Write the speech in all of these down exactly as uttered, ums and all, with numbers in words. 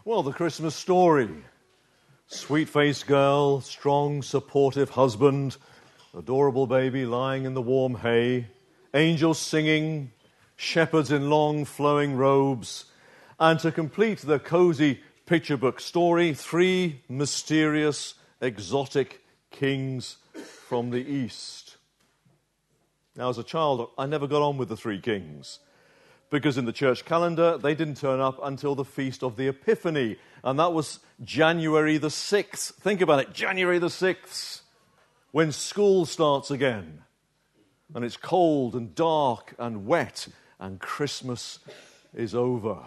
Well, the Christmas story. Sweet-faced girl, strong, supportive husband, adorable baby lying in the warm hay, angels singing, shepherds in long flowing robes, and to complete the cozy picture book story, three mysterious, exotic kings from the East. Now, as a child, I never got on with the three kings, because in the church calendar, they didn't turn up until the Feast of the Epiphany, and that was January the sixth. Think about it, January the sixth, when school starts again, and it's cold and dark and wet, and Christmas is over.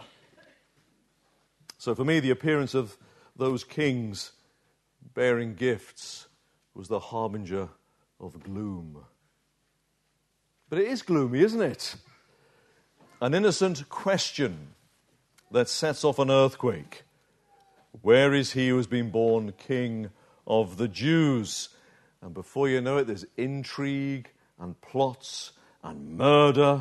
So for me, the appearance of those kings bearing gifts was the harbinger of gloom. But it is gloomy, isn't it? An innocent question that sets off an earthquake. Where is he who has been born King of the Jews? And before you know it, there's intrigue and plots and murder.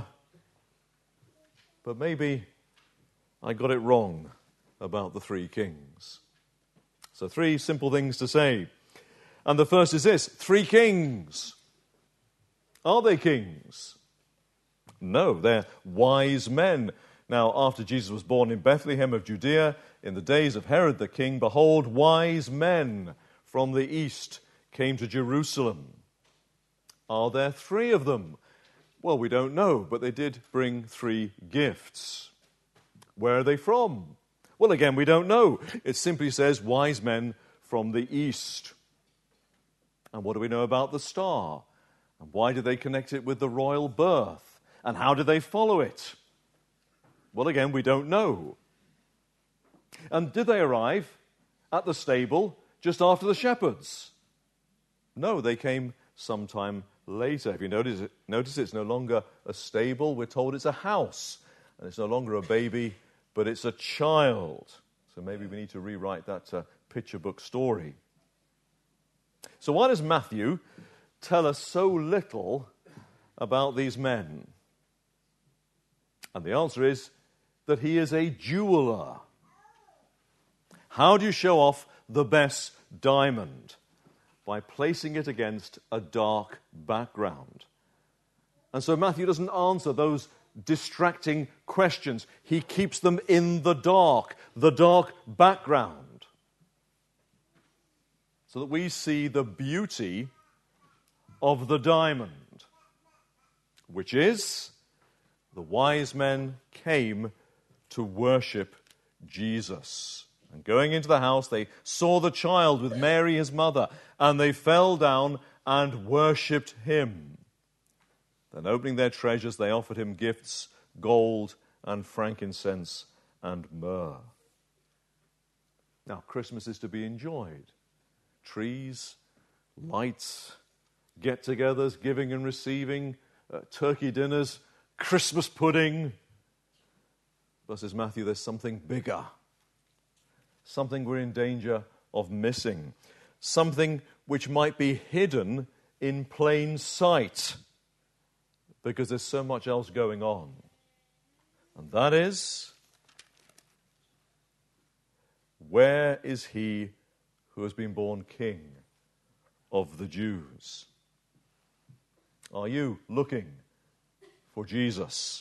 But maybe I got it wrong about the three kings. So three simple things to say. And the first is this: three kings. Are they kings? No, they're wise men. Now, after Jesus was born in Bethlehem of Judea, in the days of Herod the king, behold, wise men from the east came to Jerusalem. Are there three of them? Well, we don't know, but they did bring three gifts. Where are they from? Well, again, we don't know. It simply says wise men from the east. And what do we know about the star? And why did they connect it with the royal birth? And how did they follow it? Well, again, we don't know. And did they arrive at the stable just after the shepherds? No, they came sometime later. If you notice, it, notice it's no longer a stable. We're told it's a house. And it's no longer a baby, but it's a child. So maybe we need to rewrite that uh, picture book story. So why does Matthew tell us so little about these men? And the answer is that he is a jeweler. How do you show off the best diamond? By placing it against a dark background. And so Matthew doesn't answer those distracting questions. He keeps them in the dark, the dark background, so that we see the beauty of the diamond, which is the wise men came to worship Jesus. And going into the house, they saw the child with Mary, his mother, and they fell down and worshipped him. Then opening their treasures, they offered him gifts, gold and frankincense and myrrh. Now, Christmas is to be enjoyed. Trees, lights, get-togethers, giving and receiving, uh, turkey dinners, Christmas pudding. But says Matthew, there's something bigger. Something we're in danger of missing. Something which might be hidden in plain sight, because there's so much else going on. And that is, where is he who has been born King of the Jews? Are you looking for Jesus?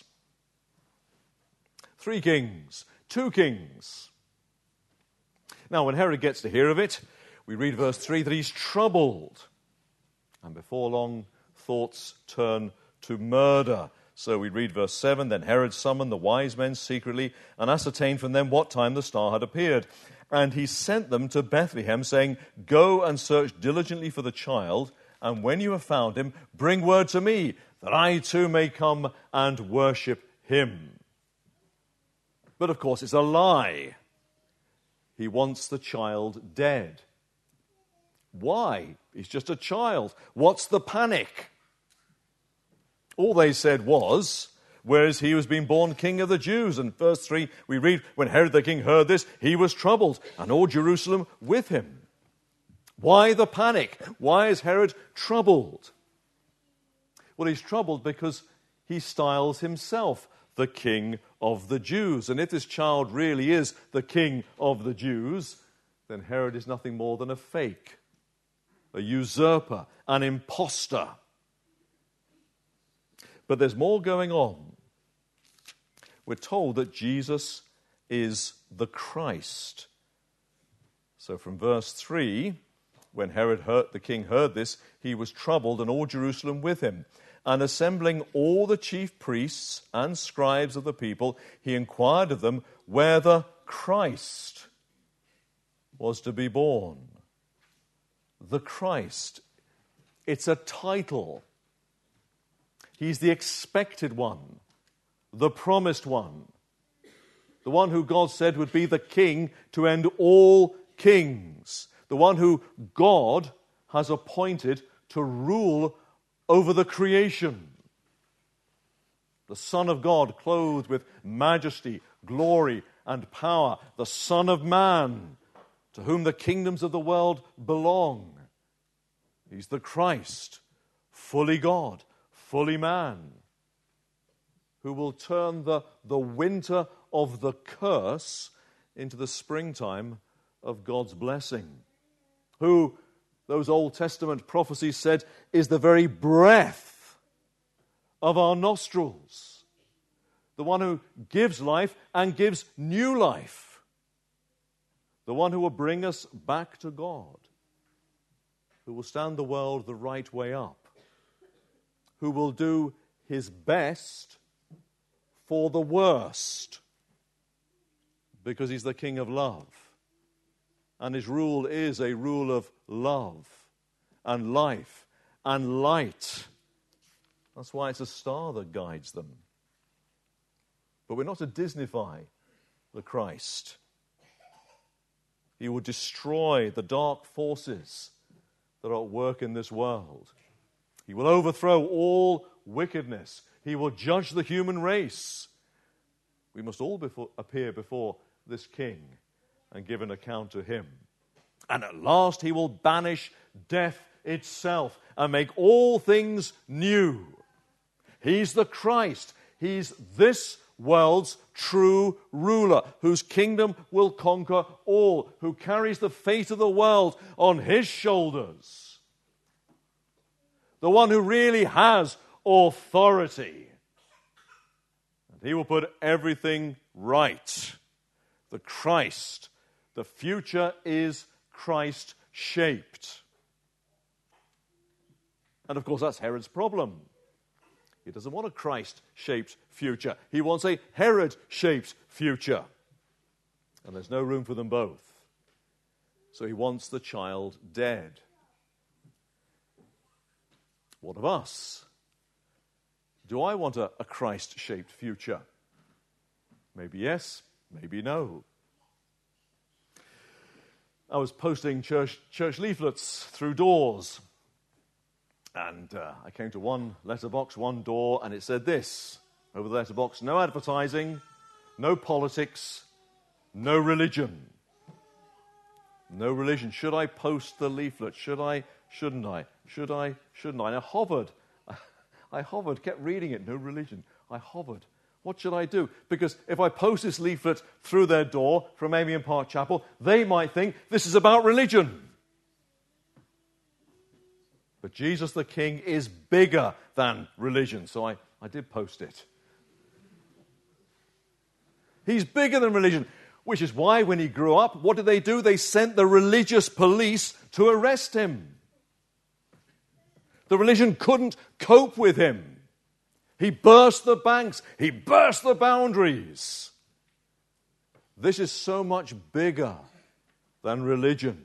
Three kings, two kings. Now, when Herod gets to hear of it, we read verse three that he's troubled. And before long, thoughts turn to murder. So we read verse seven, then Herod summoned the wise men secretly and ascertained from them what time the star had appeared. And he sent them to Bethlehem, saying, go and search diligently for the child, and when you have found him, bring word to me, that I too may come and worship him. But of course, it's a lie. He wants the child dead. Why? He's just a child. What's the panic? All they said was, where is he who has been born King of the Jews? And verse three, we read, when Herod the king heard this, he was troubled, and all Jerusalem with him. Why the panic? Why is Herod troubled? Well, he's troubled because he styles himself the King of the Jews. And if this child really is the King of the Jews, then Herod is nothing more than a fake, a usurper, an imposter. But there's more going on. We're told that Jesus is the Christ. So from verse three, when Herod heard, the king heard this, he was troubled, and all Jerusalem with him. And assembling all the chief priests and scribes of the people, he inquired of them where the Christ was to be born. The Christ. It's a title. He's the expected one, the promised one, the one who God said would be the king to end all kings, the one who God has appointed to rule over the creation. The Son of God, clothed with majesty, glory, and power, the Son of Man, to whom the kingdoms of the world belong. He's the Christ, fully God, fully man, who will turn the, the winter of the curse into the springtime of God's blessing, who, those Old Testament prophecies said, is the very breath of our nostrils, the one who gives life and gives new life, the one who will bring us back to God, who will stand the world the right way up, who will do his best for the worst, because he's the King of love. And his rule is a rule of love and life and light. That's why it's a star that guides them. But we're not to Disneyfy the Christ. He will destroy the dark forces that are at work in this world. He will overthrow all wickedness. He will judge the human race. We must all before, appear before this king and give an account to him. And at last he will banish death itself and make all things new. He's the Christ. He's this world's true ruler, whose kingdom will conquer all, who carries the fate of the world on his shoulders. The one who really has authority. And he will put everything right. The Christ. The future is Christ-shaped. And of course, that's Herod's problem. He doesn't want a Christ-shaped future. He wants a Herod-shaped future. And there's no room for them both. So he wants the child dead. What of us? Do I want a, a Christ-shaped future? Maybe yes, maybe no. I was posting church, church leaflets through doors. And uh, I came to one letterbox, one door, and it said this over the letterbox: no advertising, no politics, no religion. No religion. Should I post the leaflet? Should I? Shouldn't I? Should I? Shouldn't I? And I hovered. I hovered, kept reading it. No religion. I hovered. What should I do? Because if I post this leaflet through their door from Amiens Park Chapel, they might think this is about religion. But Jesus the King is bigger than religion, so I, I did post it. He's bigger than religion, which is why when he grew up, what did they do? They sent the religious police to arrest him. The religion couldn't cope with him. He burst the banks. He burst the boundaries. This is so much bigger than religion.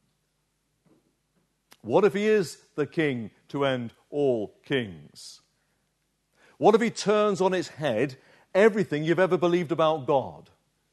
What if he is the king to end all kings? What if he turns on its head everything you've ever believed about God?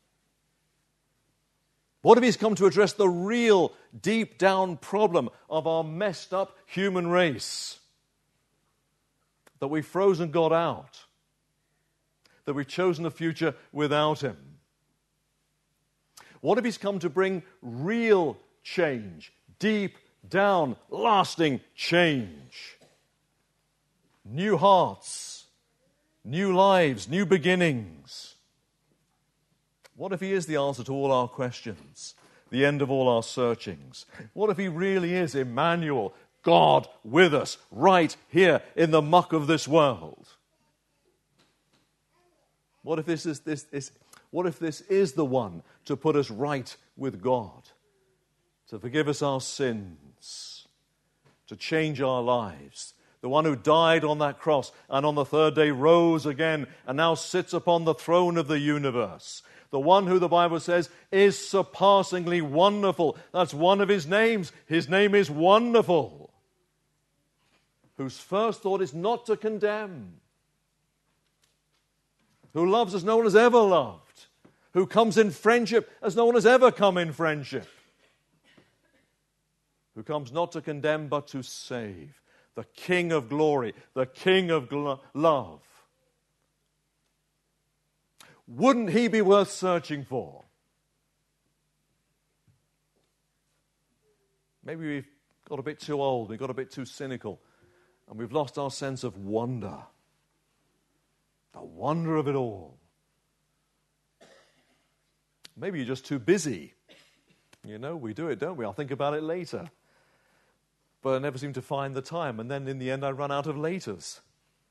What if he's come to address the real deep down problem of our messed up human race? That we've frozen God out. That we've chosen a future without him. What if he's come to bring real change, deep down, lasting change? New hearts, new lives, new beginnings. What if he is the answer to all our questions, the end of all our searchings? What if he really is Emmanuel, God with us, right here in the muck of this world? What if this is this, this what if this is the one to put us right with God, to forgive us our sins, to change our lives? The one who died on that cross and on the third day rose again and now sits upon the throne of the universe. The one who the Bible says is surpassingly wonderful. That's one of his names. His name is Wonderful. Whose first thought is not to condemn. Who loves as no one has ever loved. Who comes in friendship as no one has ever come in friendship. Who comes not to condemn but to save. The King of glory. The King of glo- love. Wouldn't he be worth searching for? Maybe we've got a bit too old, we've got a bit too cynical, and we've lost our sense of wonder. The wonder of it all. Maybe you're just too busy. You know, we do it, don't we? I'll think about it later. But I never seem to find the time, and then in the end I run out of laters.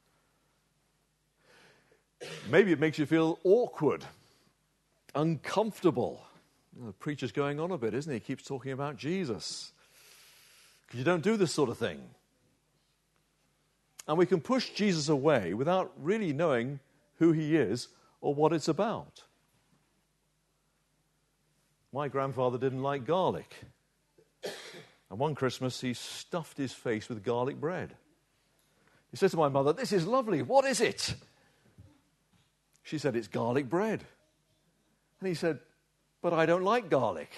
Maybe it makes you feel awkward, uncomfortable. You know, the preacher's going on a bit, isn't he? He keeps talking about Jesus. Because you don't do this sort of thing. And we can push Jesus away without really knowing who he is or what it's about. My grandfather didn't like garlic. And one Christmas he stuffed his face with garlic bread. He said to my mother, "This is lovely. What is it?" She said, "It's garlic bread." And he said, "But I don't like garlic."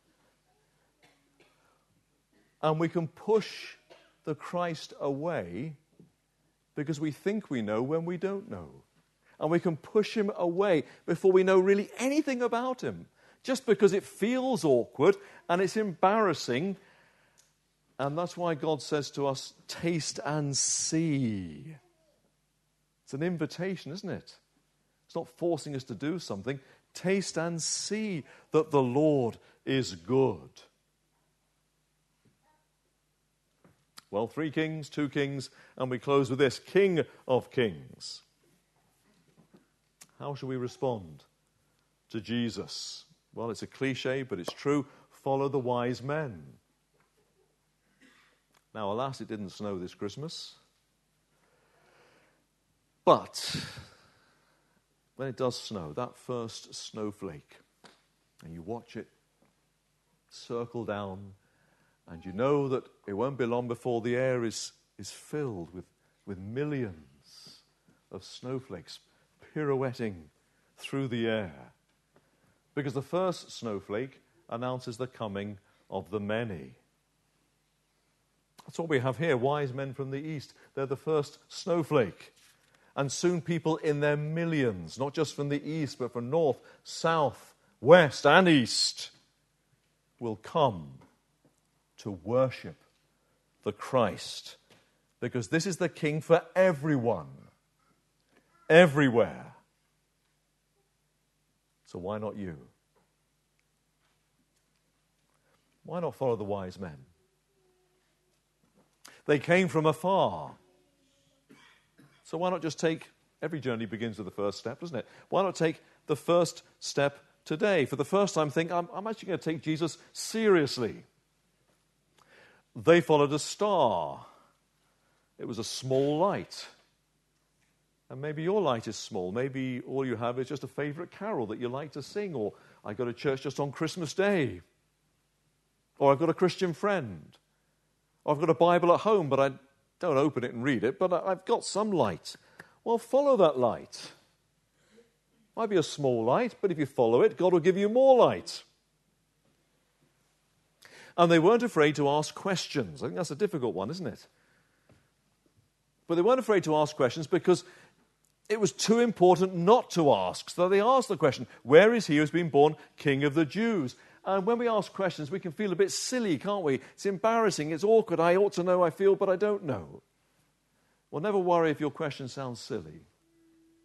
And we can push the Christ away because we think we know when we don't know. And we can push him away before we know really anything about him, just because it feels awkward and it's embarrassing. And that's why God says to us, taste and see. It's an invitation, isn't it? It's not forcing us to do something. Taste and see that the Lord is good. Well, three kings, two kings, and we close with this, King of Kings. How shall we respond to Jesus? Well, it's a cliche, but it's true. Follow the wise men. Now, alas, it didn't snow this Christmas. But when it does snow, that first snowflake, and you watch it circle down, and you know that it won't be long before the air is, is filled with, with millions of snowflakes pirouetting through the air. Because the first snowflake announces the coming of the many. That's what we have here, wise men from the east. They're the first snowflake. And soon people in their millions, not just from the east, but from north, south, west, and east, will come to worship the Christ. Because this is the King for everyone, everywhere. So why not you? Why not follow the wise men? They came from afar. So why not just take, every journey begins with the first step, doesn't it? Why not take the first step today? For the first time, think, I'm, I'm actually going to take Jesus seriously. They followed a star. It was a small light. And maybe your light is small. Maybe all you have is just a favorite carol that you like to sing. Or I go to church just on Christmas Day. Or I've got a Christian friend. Or I've got a Bible at home, but I don't open it and read it, but I've got some light. Well, follow that light. Might be a small light, but if you follow it, God will give you more light. And they weren't afraid to ask questions. I think that's a difficult one, isn't it? But they weren't afraid to ask questions because it was too important not to ask. So they asked the question, where is he who has been born King of the Jews? And when we ask questions, we can feel a bit silly, can't we? It's embarrassing, it's awkward. I ought to know, I feel, but I don't know. Well, never worry if your question sounds silly.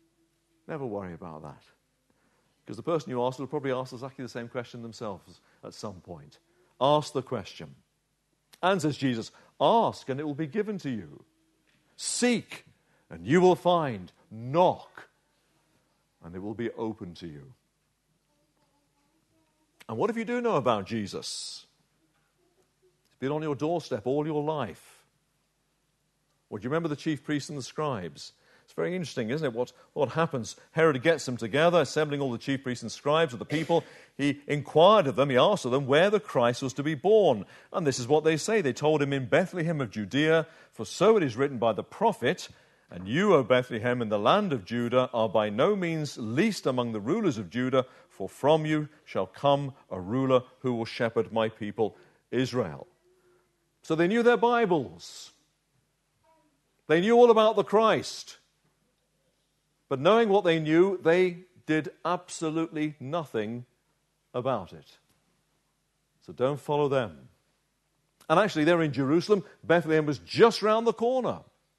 Never worry about that. Because the person you ask will probably ask exactly the same question themselves at some point. Ask the question. And says Jesus, ask and it will be given to you. Seek and you will find. Knock and it will be open to you. And what if you do know about Jesus? He's been on your doorstep all your life. Well, do you remember the chief priests and the scribes? It's very interesting, isn't it, what, what happens? Herod gets them together, assembling all the chief priests and scribes of the people. He inquired of them, he asked of them where the Christ was to be born. And this is what they say. They told him, in Bethlehem of Judea, for so it is written by the prophet, and you, O Bethlehem, in the land of Judah, are by no means least among the rulers of Judah, for from you shall come a ruler who will shepherd my people Israel. So they knew their Bibles. They knew all about the Christ. But knowing what they knew, they did absolutely nothing about it. So don't follow them. And actually, they're in Jerusalem. Bethlehem was just round the corner.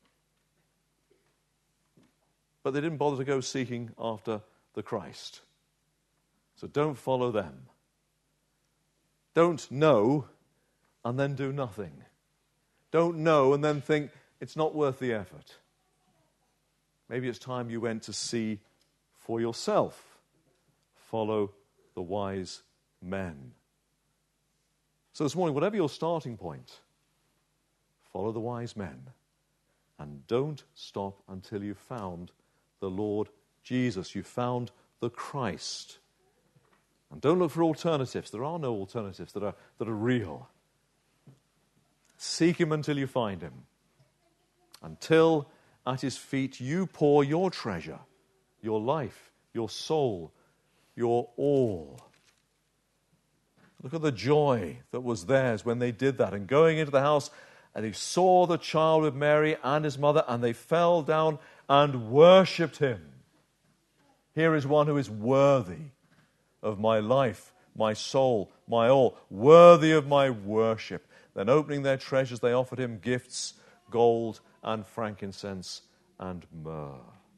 But they didn't bother to go seeking after the Christ. So don't follow them. Don't know and then do nothing. Don't know and then think it's not worth the effort. Maybe it's time you went to see for yourself. Follow the wise men. So this morning, whatever your starting point, follow the wise men. And don't stop until you've found the Lord Jesus. You've found the Christ. And don't look for alternatives. There are no alternatives that are, that are real. Seek him until you find him. Until at his feet you pour your treasure, your life, your soul, your all. Look at the joy that was theirs when they did that. And going into the house, and they saw the child with Mary and his mother, and they fell down and worshipped him. Here is one who is worthy of my life, my soul, my all, worthy of my worship. Then opening their treasures, they offered him gifts, gold and frankincense and myrrh.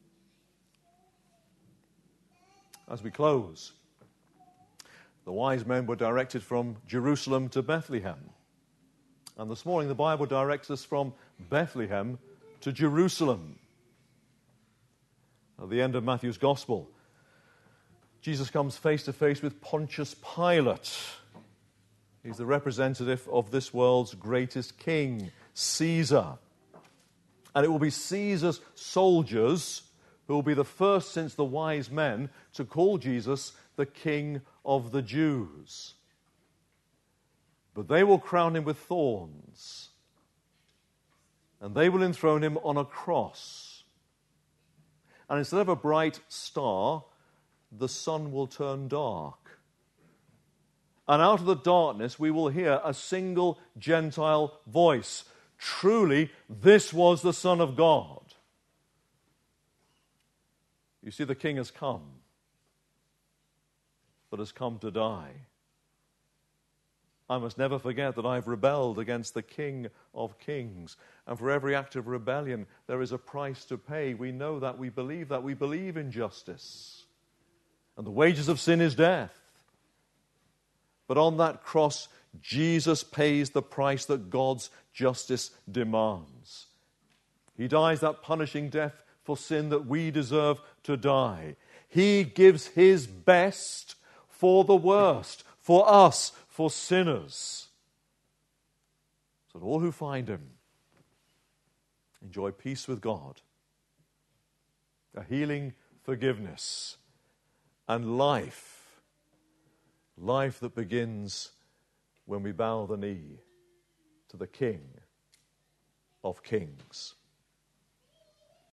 As we close, the wise men were directed from Jerusalem to Bethlehem. And this morning the Bible directs us from Bethlehem to Jerusalem. At the end of Matthew's Gospel, Jesus comes face to face with Pontius Pilate. He's the representative of this world's greatest king, Caesar. And it will be Caesar's soldiers who will be the first since the wise men to call Jesus the King of the Jews. But they will crown him with thorns, and they will enthrone him on a cross. And instead of a bright star, the sun will turn dark. And out of the darkness we will hear a single Gentile voice. Truly, this was the Son of God. You see, the King has come, but has come to die. I must never forget that I've rebelled against the King of Kings. And for every act of rebellion, there is a price to pay. We know that, we believe that, we believe in justice. And the wages of sin is death. But on that cross, Jesus pays the price that God's justice demands. He dies that punishing death for sin that we deserve to die. He gives his best for the worst, for us, for sinners. So that all who find him enjoy peace with God, a healing forgiveness, and life. Life that begins when we bow the knee to the King of Kings.